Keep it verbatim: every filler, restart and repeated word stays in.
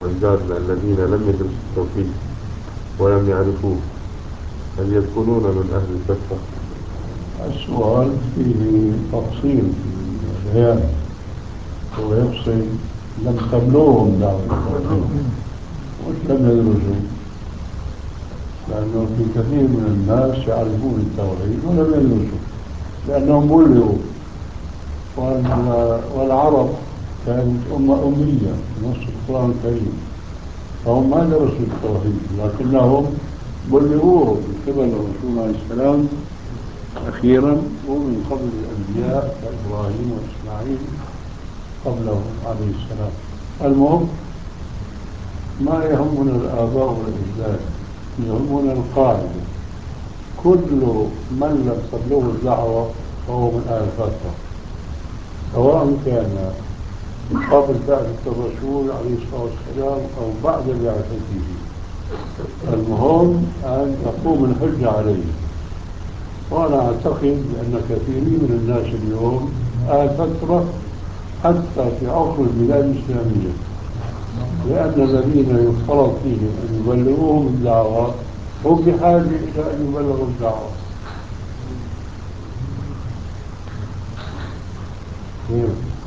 أجدادنا الذين لم يدرسوا التوحيد ولم يعرفوه هل يكونون من أهل الفترة؟ السؤال فيه تفصيل في البيان. هو يقصد لم تبلغهم دعوة التوحيد مش لم يدرسوا، لأنه في كثير من الناس يعرفون التوحيد ولم يدرسوا لأنهم بلغوا. والعرب كانت أمة أمية نص القرآن الكريم، فهم ما درسوا التوحيد لكنهم بلغوه من قبل الرسول عليه السلام أخيرا، ومن قبل الأنبياء كإبراهيم وإسماعيل قبله عليه السلام. المهم ما يهمنا الآباء والأجداد، يهمنا القاعدة: كل من لم تبلغه الدعوة فهو من أهل الفترة، سواء كان قبل بعثة الرسول عليه الصلاة والسلام أو بعد بعثته. المهم أن تقوم الحجة عليه. وأنا أعتقد أن كثيرين من الناس اليوم أهل فترة حتى في عصر البلاد الإسلامية، لأن الذين يفترض فيهم أن يبلغوهم الدعوة هم بحاجة إلى أن يبلغوا الدعوة. إيه؟